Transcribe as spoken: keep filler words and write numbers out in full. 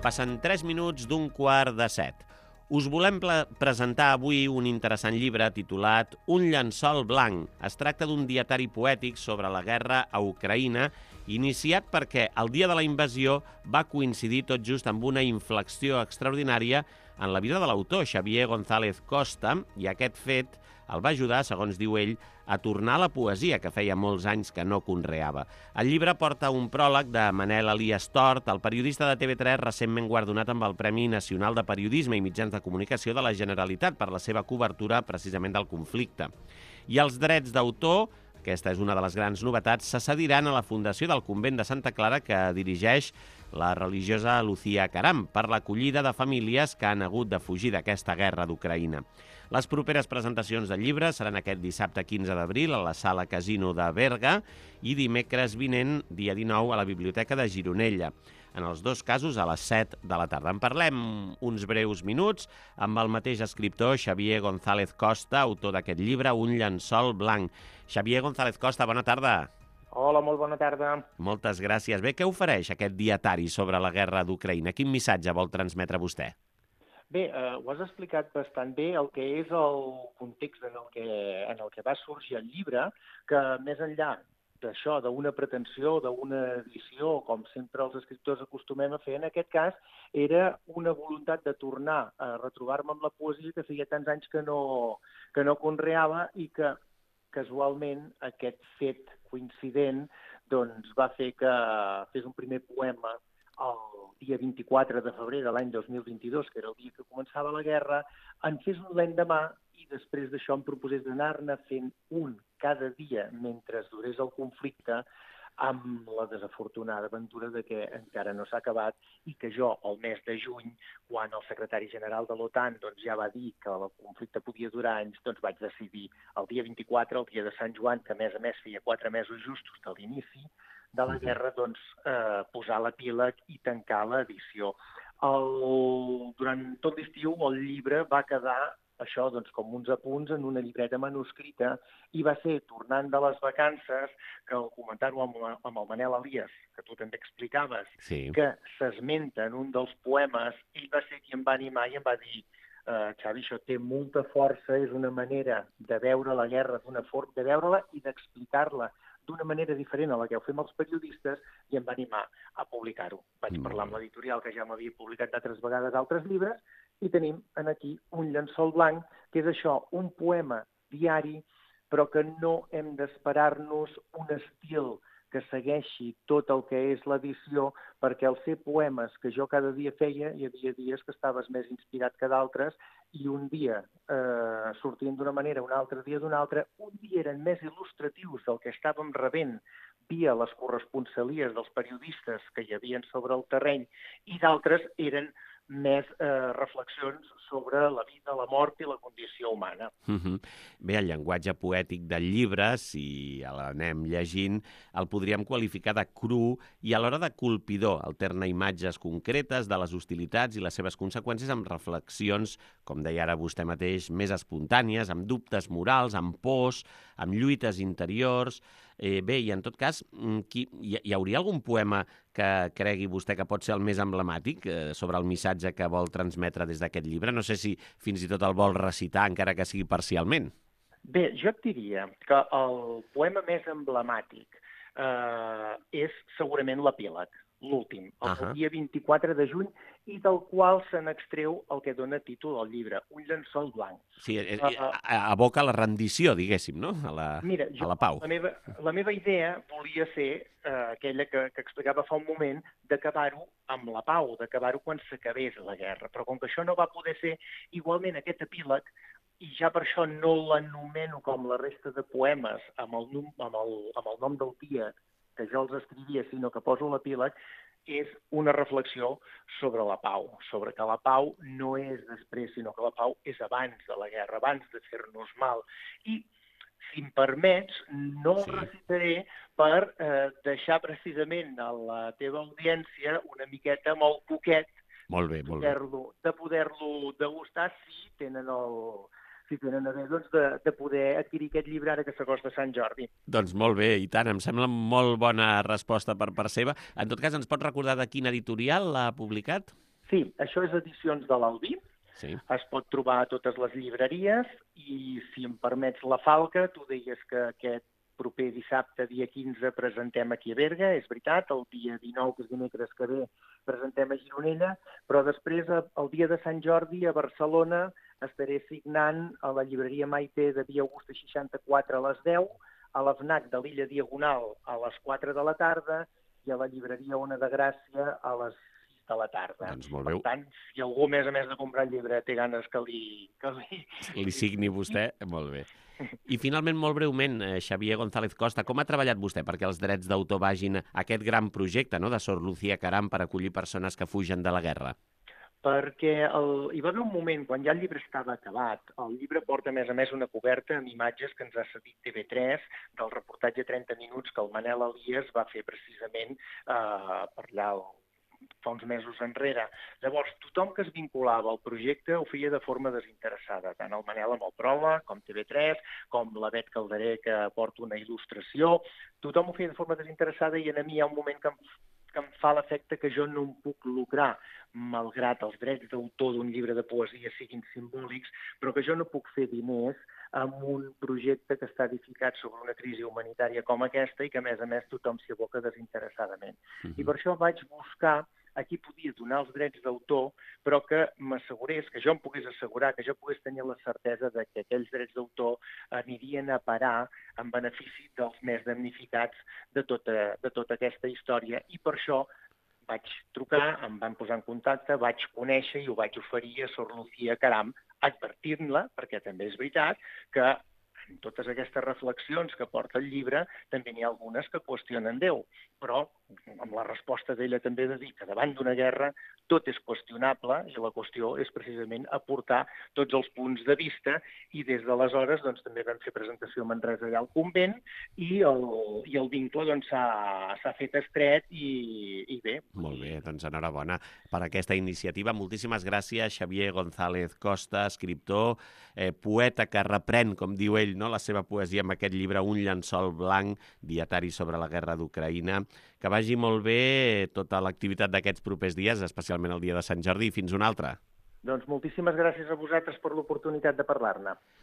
Passen tres minuts d'un quart de set. Us volem presentar avui un interessant llibre titulat Un llençol blanc. Es tracta d'un dietari poètic sobre la guerra a Ucraïna, iniciat perquè el dia de la invasió va coincidir tot just amb una inflexió extraordinària en la vida de l'autor, Xavier González Costa, i aquest fet el va ajudar, segons diu ell, a tornar a la poesia, que feia molts anys que no conreava. El llibre porta un pròleg de Manel Elias Tort, el periodista de T V tres recentment guardonat amb el Premi Nacional de Periodisme i Mitjans de Comunicació de la Generalitat per la seva cobertura precisament del conflicte. I els drets d'autor, aquesta és una de les grans novetats, se cediran a la Fundació del Convent de Santa Clara que dirigeix la religiosa Lucía Caram per l'acollida de famílies que han hagut de fugir d'aquesta guerra d'Ucraïna. Les properes presentacions del llibre seran aquest dissabte quinze d'abril a la Sala Casino de Berga i dimecres vinent, dia dinou, a la Biblioteca de Gironella. En els dos casos a les set de la tarda. En parlem uns breus minuts amb el mateix escriptor, Xavier González Costa, autor d'aquest llibre, Un llençol blanc. Xavier González Costa, bona tarda. Hola, molt bona tarda. Moltes gràcies. Bé, què ofereix aquest dietari sobre la guerra d'Ucraïna? Quin missatge vol transmetre vostè? Bé, eh, ho has explicat bastant bé el que és el context en el que, en el que va sorgir el llibre, que més enllà d'això, d'una pretensió, d'una edició, com sempre els escriptors acostumem a fer, en aquest cas era una voluntat de tornar a retrobar-me amb la poesia que feia tants anys que no, que no conreava i que casualment aquest fet coincident doncs, va fer que fes un primer poema el dia vint-i-quatre de febrer de l'any dos mil vint-i-dos, que era el dia que començava la guerra, en fes un l'endemà i després d'això em proposés d'anar-ne fent un cada dia mentre durés el conflicte, amb la desafortunada aventura de que encara no s'ha acabat i que jo, el mes de juny, quan el secretari general de l'OTAN doncs, ja va dir que el conflicte podia durar anys, doncs vaig decidir el dia vint-i-quatre, el dia de Sant Joan, que a més a més feia quatre mesos justos de l'inici de la guerra, doncs, eh, posar l'epíleg i tancar l'edició. El... Durant tot l'estiu el llibre va quedar això, doncs, com uns apunts en una llibreta manuscrita i va ser, tornant de les vacances, que al comentar-ho amb, amb el Manel Elias, que tu també explicaves, sí, que s'esmenta en un dels poemes, ell va ser qui em va animar i em va dir eh, Xavi, això té molta força, és una manera de veure la guerra, d'una forma de veure-la i d'explicar-la d'una manera diferent a la que ho fem els periodistes, i em va animar a publicar-ho. Vaig parlar amb l'editorial, que ja m'havia publicat d'altres vegades altres llibres, i tenim aquí Un llençol blanc, que és això, un poema diari, però que no hem d'esperar-nos un estil que segueixi tot el que és l'edició, perquè al ser poemes que jo cada dia feia, hi havia dies que estaves més inspirat que d'altres, i un dia eh, sortien d'una manera, un altre dia d'una altra, un dia eren més il·lustratius del que estàvem rebent via les corresponsalies dels periodistes que hi havia sobre el terreny, i d'altres eren més eh, reflexions sobre la vida, la mort i la condició humana. Uh-huh. Bé, el llenguatge poètic del llibre, si l'anem llegint, el podríem qualificar de cru i alhora de colpidor. Alterna imatges concretes de les hostilitats i les seves conseqüències amb reflexions, com deia ara vostè mateix, més espontànies, amb dubtes morals, amb pors, amb lluites interiors. Eh, bé, i en tot cas, qui, hi, hi hauria algun poema que cregui vostè que pot ser el més emblemàtic eh, sobre el missatge que vol transmetre des d'aquest llibre? No sé si fins i tot el vol recitar, encara que sigui parcialment. Bé, jo et diria que el poema més emblemàtic eh, és segurament l'epíleg, l'últim, el uh-huh. dia vint-i-quatre de juny, i del qual se n'extreu el que dona títol al llibre, Un llençol blanc. Sí, eh, uh, aboca la rendició, diguéssim, no? A la, mira, jo, a la pau. La meva, la meva idea volia ser eh, aquella que, que explicava fa un moment, d'acabar-ho amb la pau, d'acabar-ho quan s'acabés la guerra. Però com que això no va poder ser, igualment aquest epíleg, i ja per això no l'anomeno com la resta de poemes amb el, nom, amb el, amb el nom del dia que jo els escrivia, sinó que poso l'epíleg, és una reflexió sobre la pau, sobre que la pau no és després, sinó que la pau és abans de la guerra, abans de fer-nos mal. I, si em permets, no sí. recitaré per eh, deixar precisament a la teva audiència una miqueta molt poquet molt bé, molt bé. de poder-lo degustar si tenen el... si tenen a bé doncs, de, de poder adquirir aquest llibre ara que s'acosta Sant Jordi. Doncs molt bé, i tant, em sembla molt bona resposta per part seva. En tot cas, ens pot recordar de quin editorial l'ha publicat? Sí, això és Edicions de l'Albí. Sí. Es pot trobar a totes les llibreries i, si em permets la falca, tu deies que aquest proper dissabte, dia quinze, presentem aquí a Berga, és veritat, el dia dinou, que és dimecres que ve, presentem a Gironella, però després, el dia de Sant Jordi, a Barcelona, estaré signant a la llibreria Maite de Via Augusta seixanta-quatre a les deu, a l'Fnac de l'Illa Diagonal a les quatre de la tarda i a la llibreria Ona de Gràcia a les de la tarda. Doncs molt bé. Per tant, si algú, a més a més de comprar el llibre, té ganes que li... Que li... li signi vostè, molt bé. I finalment, molt breument, Xavier González Costa, com ha treballat vostè perquè els drets d'autor vagin a aquest gran projecte, no?, de Sor Lucía Caram per acollir persones que fugen de la guerra? Perquè el... hi va haver un moment, quan ja el llibre estava acabat, el llibre porta, a més a més, una coberta amb imatges que ens ha cedit T V tres del reportatge trenta minuts que el Manel Elias va fer precisament eh, per allà el fa uns mesos enrere. Llavors, tothom que es vinculava al projecte ho feia de forma desinteressada, tant el Manel amb el pròleg, com T V tres, com la Bet Calderé, que porta una il·lustració. Tothom ho feia de forma desinteressada i a mi hi ha un moment que em, que em fa l'efecte que jo no em puc lucrar, malgrat els drets d'autor d'un llibre de poesia siguin simbòlics, però que jo no puc fer diners amb un projecte que està edificat sobre una crisi humanitària com aquesta i que, a més a més, tothom s'hi aboca desinteressadament. Uh-huh. I per això vaig buscar a qui podia donar els drets d'autor, però que m'assegurés, que jo em pogués assegurar, que jo pogués tenir la certesa de que aquells drets d'autor anirien a parar en benefici dels més damnificats de tota, de tota aquesta història. I per això vaig trucar, em van posar en contacte, vaig conèixer i ho vaig oferir a Sor Lucía Caram, advertint-la, perquè també és veritat, que en totes aquestes reflexions que porta el llibre també n'hi ha algunes que qüestionen Déu, però amb la resposta d'ella també he de dir que davant d'una guerra tot és qüestionable i la qüestió és precisament aportar tots els punts de vista i des d'aleshores doncs, també vam fer presentació a Manresa allà al convent i el, i el vincle doncs, s'ha doncs, fet estret i, i bé. Molt bé, doncs enhorabona per aquesta iniciativa. Moltíssimes gràcies, Xavier González Costa, escriptor, eh, poeta que reprèn, com diu ell, no, la seva poesia amb aquest llibre Un llençol blanc, dietari sobre la guerra d'Ucraïna. Que vagi molt bé tota l'activitat d'aquests propers dies, especialment el dia de Sant Jordi, i fins un altre. Doncs moltíssimes gràcies a vosaltres per l'oportunitat de parlar-ne.